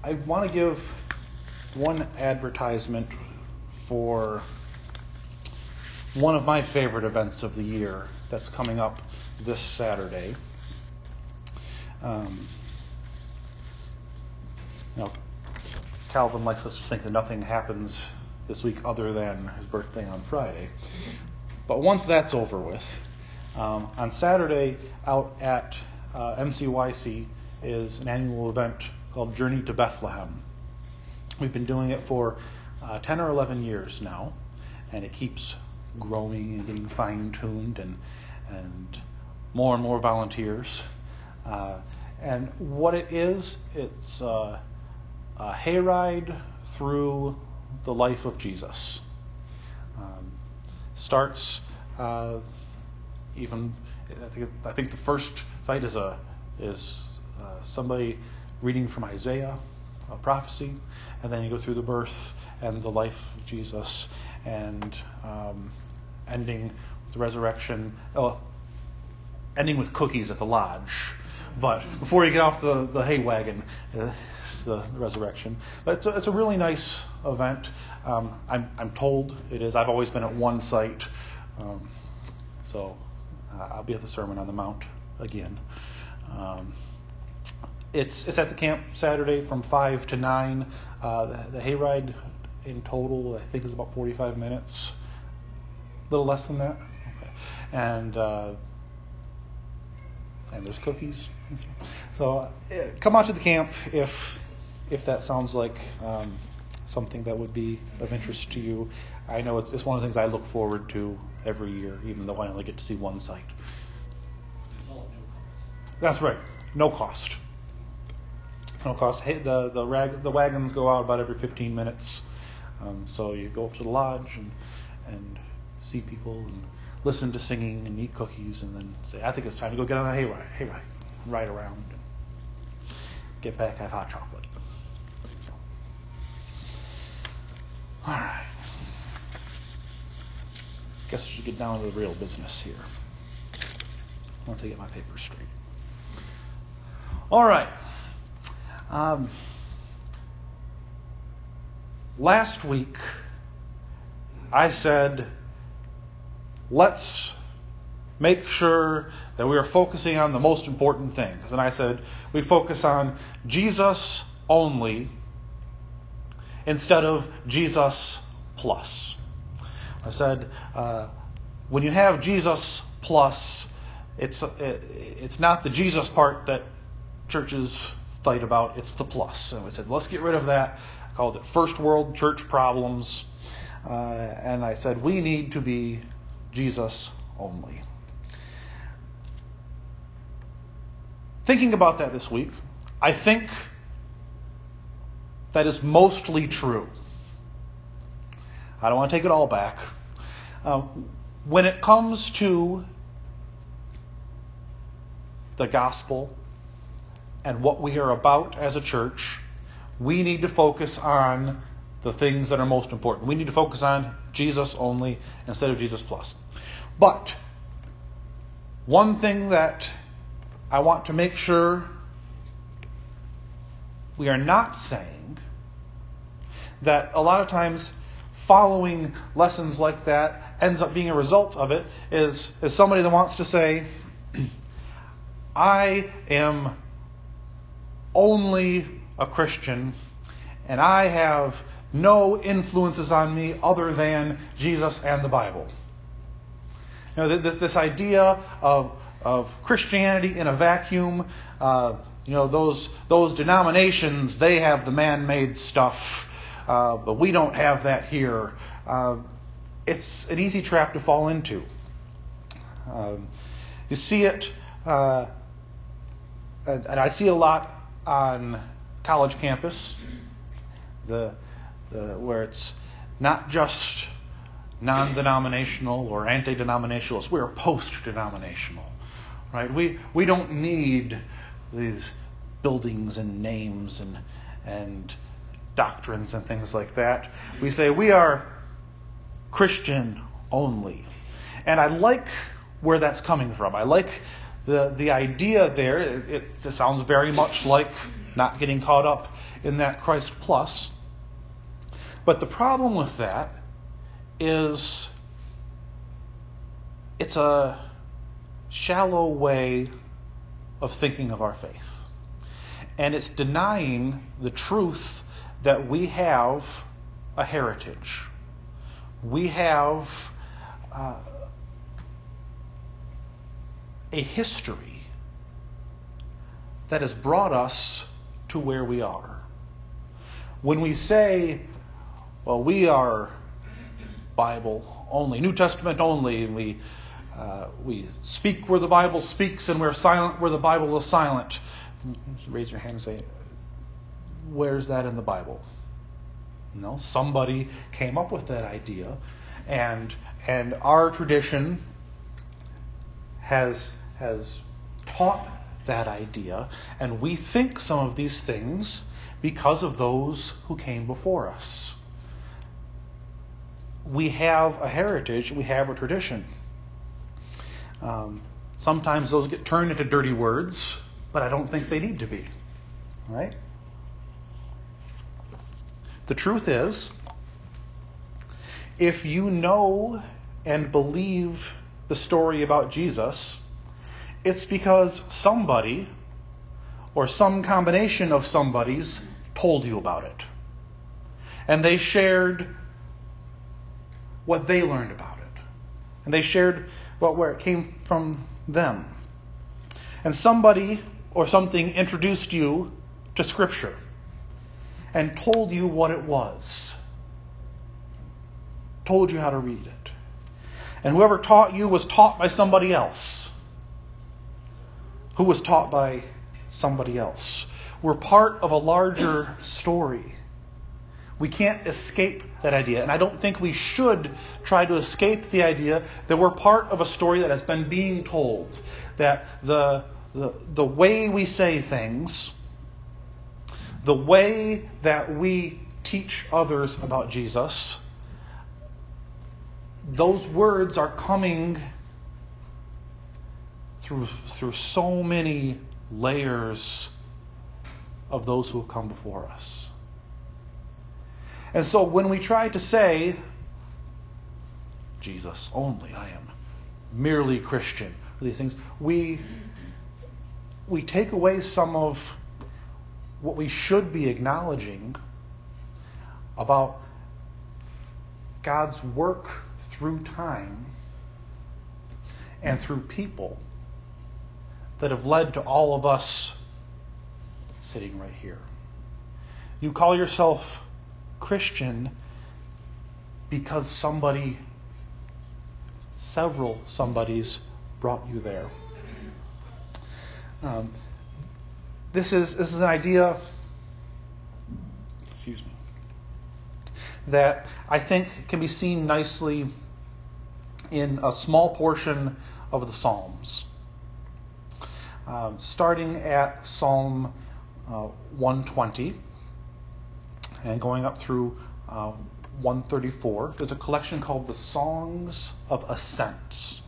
I want to give one advertisement for one of my favorite events of the year that's coming up this Saturday. Calvin likes us to think that nothing happens this week other than his birthday on Friday. But once that's over with, on Saturday out at MCYC is an annual event called Journey to Bethlehem. We've been doing it for 10 or 11 years now, and it keeps growing and getting fine-tuned and more volunteers. And what it is, it's a hayride through the life of Jesus. Starts even I think the first site is somebody reading from Isaiah, a prophecy, and then you go through the birth and the life of Jesus, and ending with the resurrection. Ending with cookies at the lodge, but before you get off the hay wagon, it's the resurrection. But it's a really nice event. I'm told it is. I've always been at one site, so I'll be at the Sermon on the Mount again. It's at the camp Saturday from 5 to 9. The hayride in total, I think, is about 45 minutes. A little less than that. Okay. And there's cookies. So come out to the camp if that sounds like something that would be of interest to you. I know it's one of the things I look forward to every year, even though I only get to see one site. It's all no cost. That's right. No cost. No cost. Hey, the wagons go out about every 15 minutes. So you go up to the lodge and see people and listen to singing and eat cookies, and then say, I think it's time to go get on a hayride, ride around, and get back, have hot chocolate. So. All right. Guess I should get down to the real business here. Once I get my papers straight. All right. Last week, I said, let's make sure that we are focusing on the most important things. And I said, we focus on Jesus only instead of Jesus plus. I said, when you have Jesus plus, it's not the Jesus part that churches fight about, it's the plus. And we said, let's get rid of that. I called it first world church problems. And I said, we need to be Jesus only. Thinking about that this week, I think that is mostly true. I don't want to take it all back. When it comes to the gospel and what we are about as a church, we need to focus on the things that are most important. We need to focus on Jesus only instead of Jesus plus. But one thing that I want to make sure we are not saying, that a lot of times following lessons like that ends up being a result of it, is somebody that wants to say, I am only a Christian and I have no influences on me other than Jesus and the Bible. You know, this idea of Christianity in a vacuum. Those denominations, they have the man-made stuff, but we don't have that here. It's an easy trap to fall into. You see it, and I see it a lot on college campus, where it's not just non-denominational or anti-denominationalist. We're post-denominational, right? We don't need these buildings and names and doctrines and things like that. We say we are Christian only. And I like where that's coming from. I like the idea there. It sounds very much like not getting caught up in that Christ plus. But the problem with that is it's a shallow way of thinking of our faith. And it's denying the truth that we have a heritage. We have a history that has brought us to where we are. When we say, well, we are Bible only, New Testament only, and we speak where the Bible speaks and we're silent where the Bible is silent. Raise your hand and say, where's that in the Bible? No, somebody came up with that idea, and our tradition has taught that idea, and we think some of these things because of those who came before us. We have a heritage, we have a tradition. Sometimes those get turned into dirty words, but I don't think they need to be. Right? The truth is, if you know and believe the story about Jesus, it's because somebody or some combination of somebodies told you about it. And they shared what they learned about it. And they shared where it came from them. And somebody or something introduced you to Scripture and told you what it was. Told you how to read it. And whoever taught you was taught by somebody else, who was taught by somebody else. We're part of a larger story. We can't escape that idea. And I don't think we should try to escape the idea that we're part of a story that has been being told. That the way we say things, the way that we teach others about Jesus, those words are coming through so many layers of those who have come before us. And so when we try to say, Jesus only, I am merely Christian, or these things, we take away some of what we should be acknowledging about God's work through time and through people that have led to all of us sitting right here. You call yourself Christian because several somebodies brought you there. This is an idea, that I think can be seen nicely in a small portion of the Psalms. Starting at Psalm 120 and going up through 134, there's a collection called the Songs of Ascents.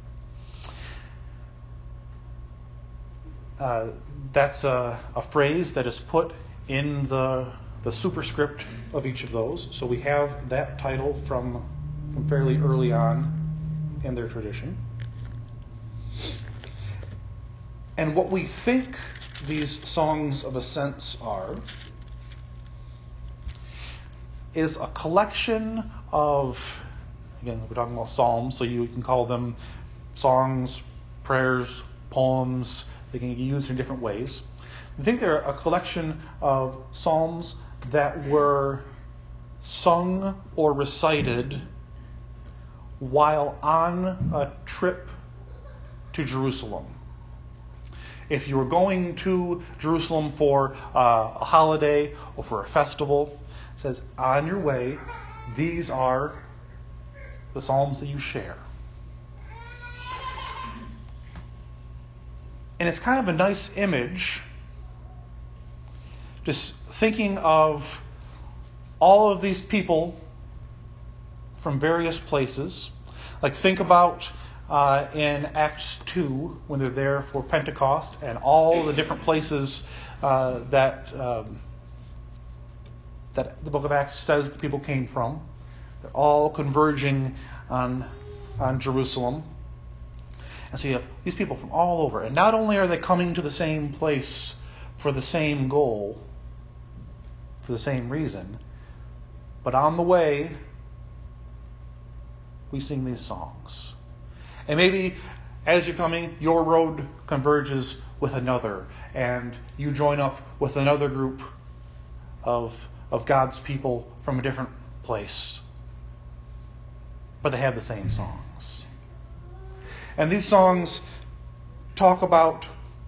That's a phrase that is put in the superscript of each of those. So we have that title from fairly early on in their tradition. And what we think these songs of ascents are is a collection of, again, we're talking about psalms, so you can call them songs, prayers, poems. They can be used in different ways. I think they're a collection of psalms that were sung or recited while on a trip to Jerusalem. If you were going to Jerusalem for a holiday or for a festival, it says, on your way, these are the psalms that you share. And it's kind of a nice image, just thinking of all of these people from various places. Like think about in Acts 2 when they're there for Pentecost and all the different places that that the book of Acts says the people came from. They're all converging on Jerusalem. And so you have these people from all over. And not only are they coming to the same place for the same goal, for the same reason, but on the way, we sing these songs. And maybe as you're coming, your road converges with another, and you join up with another group of God's people from a different place. But they have the same songs. And these songs talk about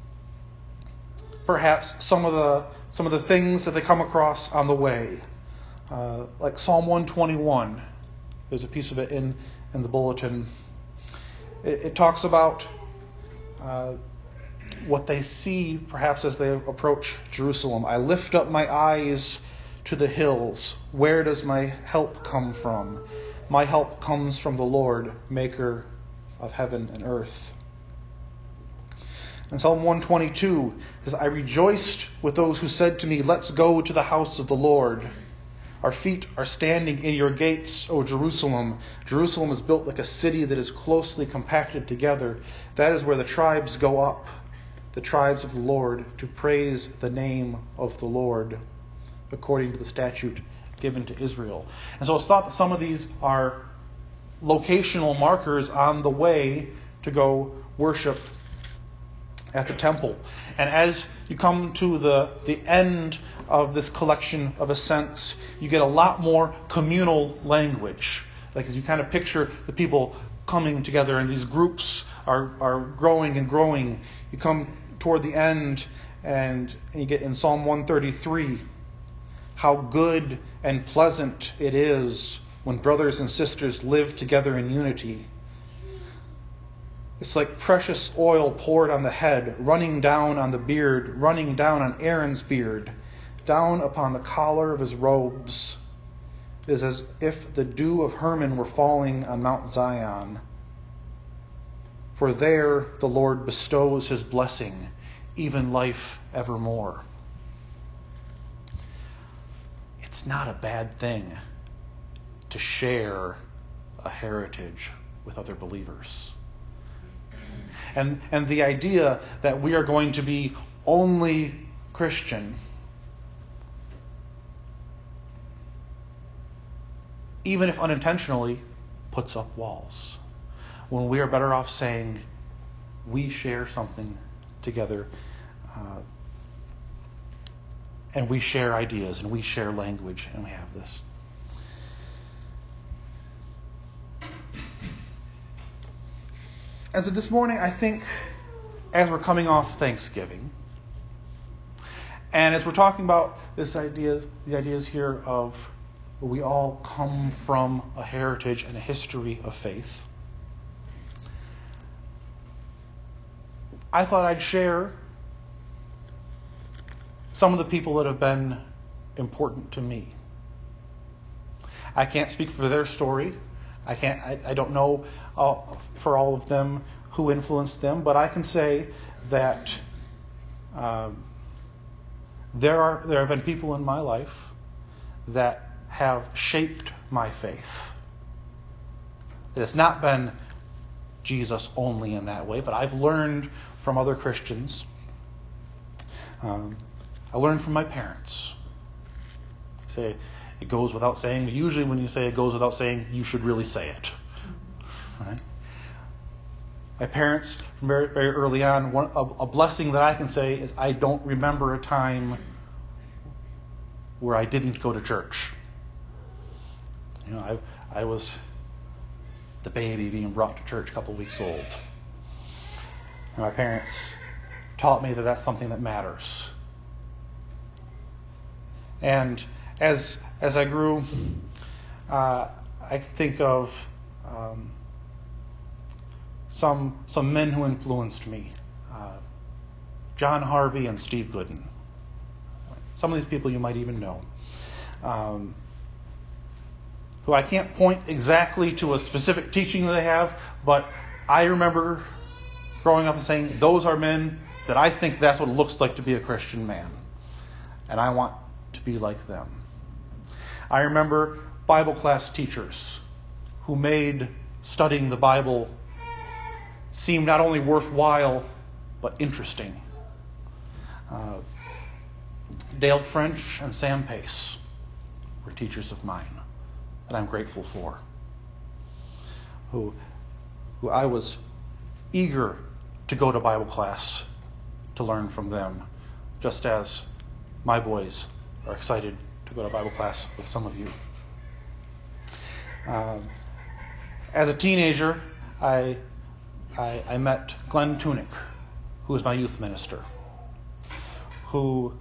perhaps some of the things that they come across on the way. Like Psalm 121. There's a piece of it in the bulletin. It talks about what they see perhaps as they approach Jerusalem. I lift up my eyes to the hills. Where does my help come from? My help comes from the Lord, maker of heaven and earth. And Psalm 122 says, I rejoiced with those who said to me, let's go to the house of the Lord. Our feet are standing in your gates, O Jerusalem. Jerusalem is built like a city that is closely compacted together. That is where the tribes go up, the tribes of the Lord, to praise the name of the Lord, according to the statute given to Israel. And so it's thought that some of these are locational markers on the way to go worship at the temple. And as you come to the end of this collection of ascents, you get a lot more communal language. Like as you kind of picture the people coming together and these groups are growing and growing. You come toward the end and you get in Psalm 133, how good and pleasant it is when brothers and sisters live together in unity. It's like precious oil poured on the head, running down on the beard, running down on Aaron's beard, down upon the collar of his robes. It is as if the dew of Hermon were falling on Mount Zion. For there the Lord bestows his blessing, even life evermore. It's not a bad thing to share a heritage with other believers. And the idea that we are going to be only Christian, even if unintentionally, puts up walls. When we are better off saying we share something together, and we share ideas, and we share language, and we have this. And so this morning, I think, as we're coming off Thanksgiving, and as we're talking about the ideas here of where we all come from a heritage and a history of faith, I thought I'd share some of the people that have been important to me. I can't speak for their story. I don't know for all of them who influenced them, but I can say that there have been people in my life that have shaped my faith. It has not been Jesus only in that way, but I've learned from other Christians. I learned from my parents. Say it goes without saying, but usually when you say it goes without saying, you should really say it. Right? My parents, from very, very early on, a blessing that I can say is I don't remember a time where I didn't go to church. You know, I was the baby being brought to church a couple weeks old. And my parents taught me that that's something that matters. And as I grew, I think of some men who influenced me. John Harvey and Steve Gooden. Some of these people you might even know. Who I can't point exactly to a specific teaching that they have, but I remember growing up and saying, those are men that I think that's what it looks like to be a Christian man. And I want to be like them. I remember Bible class teachers who made studying the Bible seem not only worthwhile, but interesting. Dale French and Sam Pace were teachers of mine that I'm grateful for, who I was eager to go to Bible class to learn from them, just as my boys are excited to go to Bible class with some of you. As a teenager, I met Glenn Tunick, who was my youth minister, who,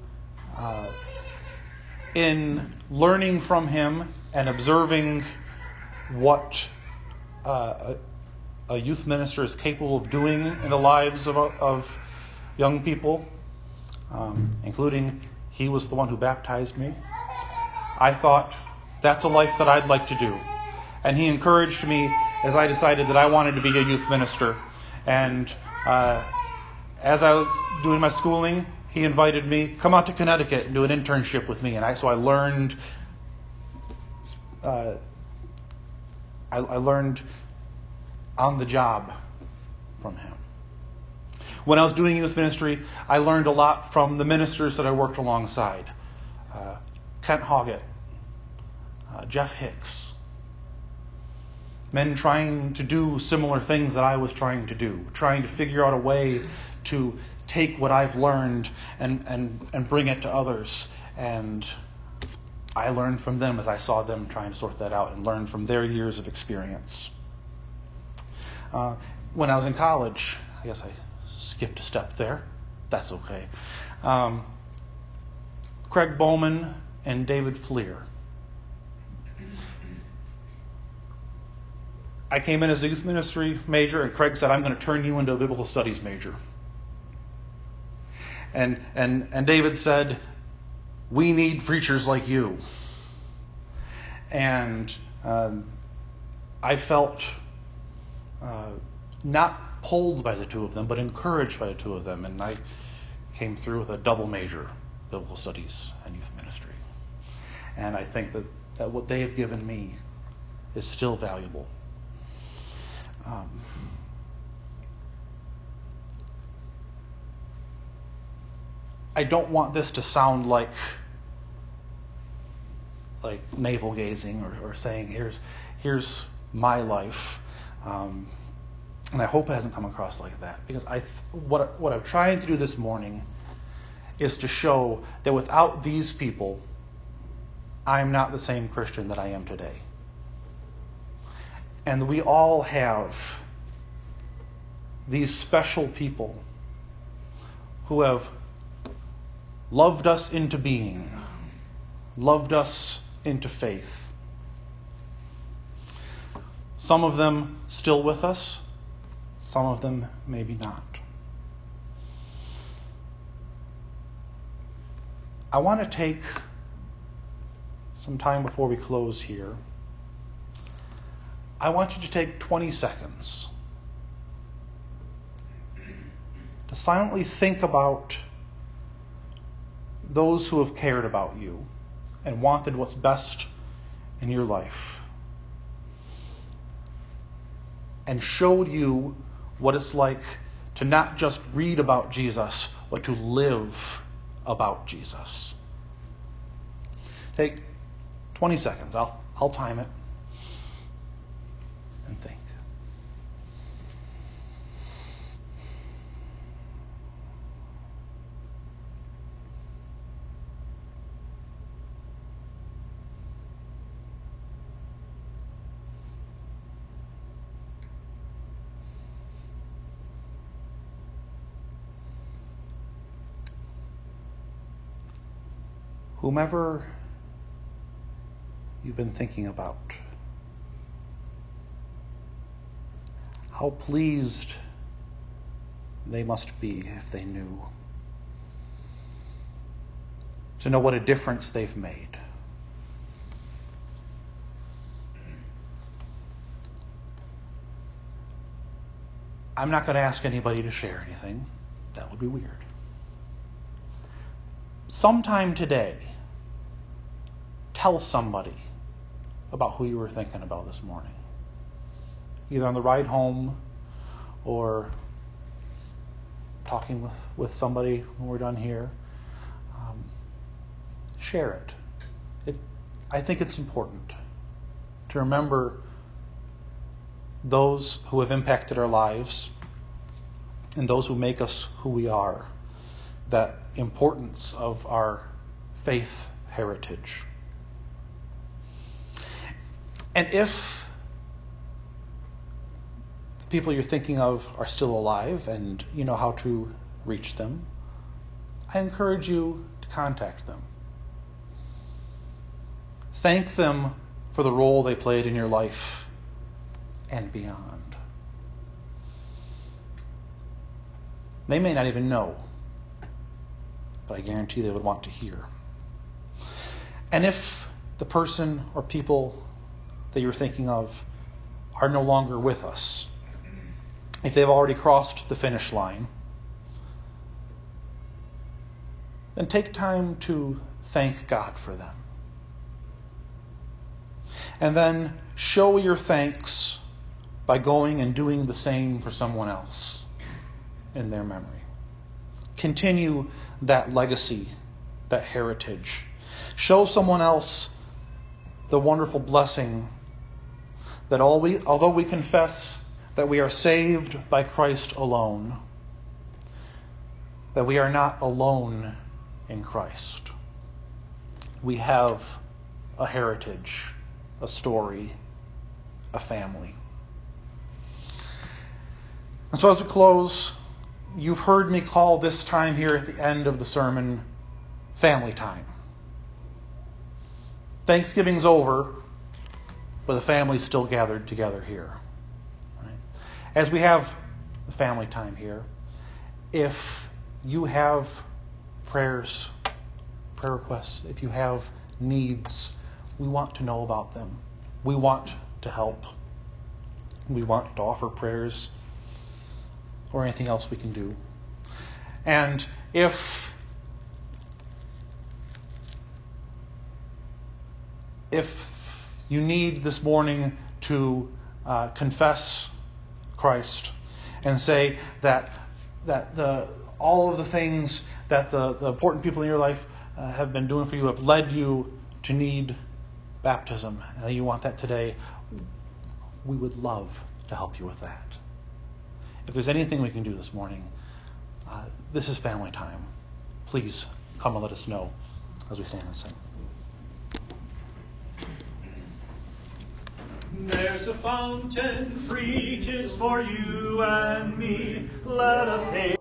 in learning from him and observing what a youth minister is capable of doing in the lives of young people, including he was the one who baptized me, I thought, that's a life that I'd like to do. And he encouraged me as I decided that I wanted to be a youth minister. And as I was doing my schooling, he invited me, come out to Connecticut and do an internship with me. And so I learned I learned on the job from him. When I was doing youth ministry, I learned a lot from the ministers that I worked alongside. Kent Hoggett, Jeff Hicks. Men trying to do similar things that I was trying to do, trying to figure out a way to take what I've learned and bring it to others. And I learned from them as I saw them trying to sort that out and learn from their years of experience. When I was in college, I guess I skipped a step there. That's okay. Craig Bowman and David Fleer. I came in as a youth ministry major, and Craig said, I'm going to turn you into a biblical studies major. And David said, we need preachers like you. And I felt not pulled by the two of them, but encouraged by the two of them. And I came through with a double major, biblical studies and youth ministry. And I think that what they have given me is still valuable. I don't want this to sound like navel gazing or saying here's my life, and I hope it hasn't come across like that, because what I'm trying to do this morning is to show that without these people, I'm not the same Christian that I am today. And we all have these special people who have loved us into being, loved us into faith. Some of them still with us, some of them maybe not. I want to take some time before we close here. I want you to take 20 seconds to silently think about those who have cared about you and wanted what's best in your life and showed you what it's like to not just read about Jesus, but to live about Jesus. Take 20 seconds. I'll time it. And think. Whomever you've been thinking about, how pleased they must be if they knew, to know what a difference they've made. I'm not going to ask anybody to share anything. That would be weird. Sometime today, tell somebody about who you were thinking about this morning. Either on the ride home or talking with somebody when we're done here. Share it. I think it's important to remember those who have impacted our lives and those who make us who we are. That importance of our faith heritage. And if the people you're thinking of are still alive and you know how to reach them, I encourage you to contact them. Thank them for the role they played in your life and beyond. They may not even know, but I guarantee they would want to hear. And if the person or people that you're thinking of are no longer with us, if they've already crossed the finish line, then take time to thank God for them. And then show your thanks by going and doing the same for someone else in their memory. Continue that legacy, that heritage. Show someone else the wonderful blessing that although we confess that we are saved by Christ alone, that we are not alone in Christ. We have a heritage, a story, a family. And so as we close, you've heard me call this time here at the end of the sermon family time. Thanksgiving's over, but the family's still gathered together here. Right? As we have the family time here, if you have prayer requests, if you have needs, we want to know about them. We want to help. We want to offer prayers or anything else we can do. And if you need this morning to confess Christ and say that all of the things that the important people in your life have been doing for you have led you to need baptism, and you want that today, we would love to help you with that. If there's anything we can do this morning, this is family time. Please come and let us know as we stand and sing. There's a fountain free, 'tis for you and me. Let us hail.